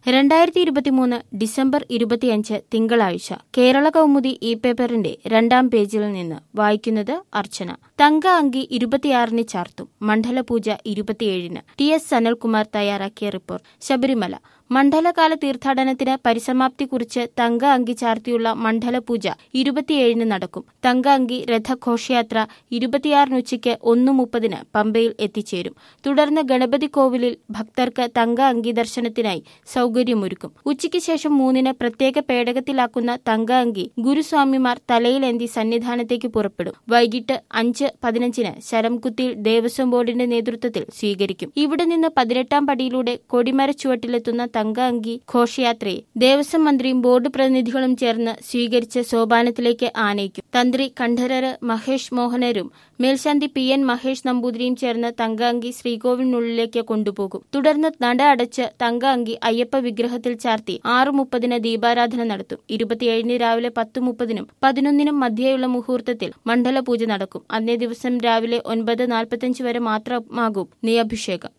2023 December 25 തിങ്കളാഴ്ച കേരള കൗമുദി ഈ പേപ്പറിന്റെ 2ാം പേജിൽ നിന്ന് വായിക്കുന്നത് അർച്ചന. തങ്ക അങ്കി 26-ന് ചാർത്തും, മണ്ഡലപൂജ 27-ന്. TS സനൽകുമാർ തയ്യാറാക്കിയ റിപ്പോർട്ട്. ശബരിമല മണ്ഡലകാല തീർത്ഥാടനത്തിന് പരിസമാപ്തി കുറിച്ച് തങ്ക അങ്കി ചാർത്തിയുള്ള മണ്ഡലപൂജ 27-ന് നടക്കും. തങ്ക അങ്കി രഥഘോഷയാത്ര 26-ന് ഉച്ചയ്ക്ക് 1:30-ന് പമ്പയിൽ എത്തിച്ചേരും. തുടർന്ന് ഗണപതി കോവിലിൽ ഭക്തർക്ക് തങ്ക അങ്കി ദർശനത്തിനായി സൗകര്യമൊരുക്കും. ഉച്ചയ്ക്ക് ശേഷം 3-ന് പ്രത്യേക പേടകത്തിലാക്കുന്ന തങ്ക അങ്കി ഗുരുസ്വാമിമാർ തലയിലേന്തി സന്നിധാനത്തേക്ക് പുറപ്പെടും. വൈകിട്ട് 5:15-ന് ശരംകുത്തിയിൽ ദേവസ്വം ബോർഡിന്റെ നേതൃത്വത്തിൽ സ്വീകരിക്കും. ഇവിടെ നിന്ന് 18-ാം പടിയിലൂടെ കൊടിമരച്ചുവട്ടിലെത്തുന്ന തങ്ക അങ്കി ഘോഷയാത്രയെ ദേവസ്വം മന്ത്രിയും ബോർഡ് പ്രതിനിധികളും ചേർന്ന് സ്വീകരിച്ച് സോപാനത്തിലേക്ക് ആനയിക്കും. തന്ത്രി കണ്ഠരര് മഹേഷ് മോഹനരും മേൽശാന്തി PN മഹേഷ് നമ്പൂതിരിയും ചേർന്ന് തങ്ക അങ്കി ശ്രീകോവിലിനുള്ളിലേക്ക് കൊണ്ടുപോകും. തുടർന്ന് നട അടച്ച് തങ്ക അങ്കി അയ്യപ്പ വിഗ്രഹത്തിൽ ചാർത്തി 6:30-ന് ദീപാരാധന നടത്തും. 27-ന് രാവിലെ 10:30-നും 11-നും മധ്യേയുള്ള മുഹൂർത്തത്തിൽ മണ്ഡലപൂജ നടക്കും. അന്നേ ദിവസം രാവിലെ 9:45 വരെ മാത്രമാകും നെയ്യഭിഷേകം.